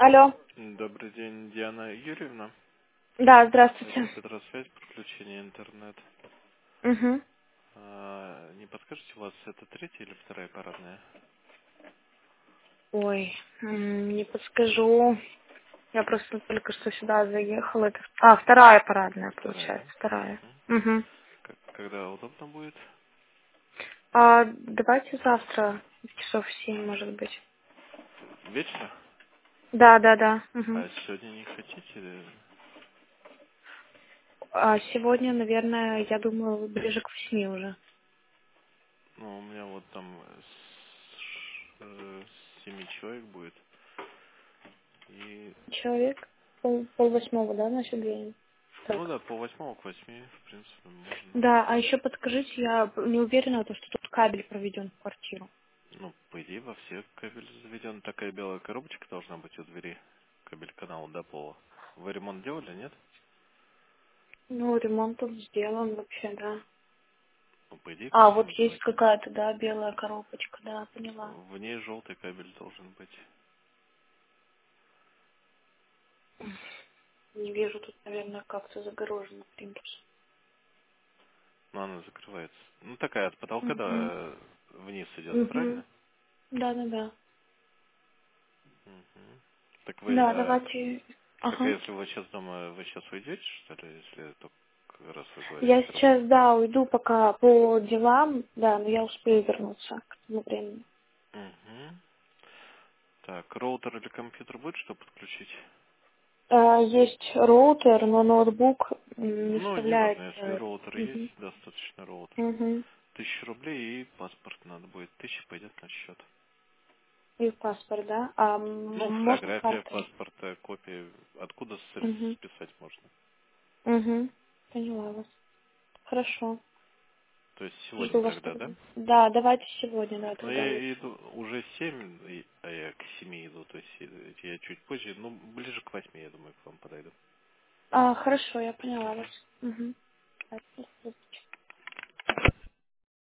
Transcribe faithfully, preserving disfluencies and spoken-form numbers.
Алло. Добрый день, Диана Юрьевна. Да, Это здравствуйте. Петросвязь, подключение интернет. Угу. А, не подскажете, у вас это третья или вторая парадная? Ой, м, не подскажу. Я просто только что сюда заехала. Это... А, вторая парадная, Вторая, получается, да? вторая. Мгм. Угу. К- Когда удобно будет? А давайте завтра, часов в семь, может быть. Вечно? Да, да, да. Угу. А сегодня не хотите? А сегодня, наверное, я думаю, ближе к восьми уже. Ну, у меня вот там с, ш- э, с семи человек будет. И, Человек? Пол, пол восьмого, да, значит, время? ну Так. да, по восьмому к восьми, в принципе, можно. Да, а еще подскажите, я не уверена, то, что тут кабель проведен в квартиру. Ну, по идее, во все кабель заведен. Такая белая коробочка должна быть у двери. Кабель канала до пола. Вы ремонт делали, нет? Ну, ремонт тут сделан вообще, да. Ну, по идее, ко А, вот всем есть делать надо. какая-то, да, белая коробочка, да, поняла. В ней желтый кабель должен быть. Не вижу, тут, наверное, как-то загорожено плинтус. Но она закрывается. Ну, такая от потолка до Угу. э, вниз идет, Угу. правильно? Да, да, да. Мгм. Так вы, Да, э, давайте. так а Ага. если вы сейчас дома, вы сейчас уйдете, что ли, если только раз вы говорите Я про... сейчас, да, уйду пока по делам, да, но я успею вернуться к этому времени. Мгм. Так, роутер или компьютер будет что подключить? А, есть роутер, но ноутбук м, не Ну, неважно, вставляется. если роутер есть, Угу. достаточно роутера. Угу. Тысяча рублей и паспорт надо будет. Тысяча пойдет на счет. И паспорт, да? А м, Ну, можно фотография картой? паспорта, копия. Откуда с- Угу. списать можно? Угу. Поняла вас. Хорошо. То есть сегодня Жду вас тогда, да? тогда. Да, давайте сегодня, да, Ну, тогда я лучше. иду уже семь, и- а я к семи иду, то есть э, я чуть позже, ну, ближе к восьми, я думаю, к вам подойду. А, хорошо, я поняла вас. Угу.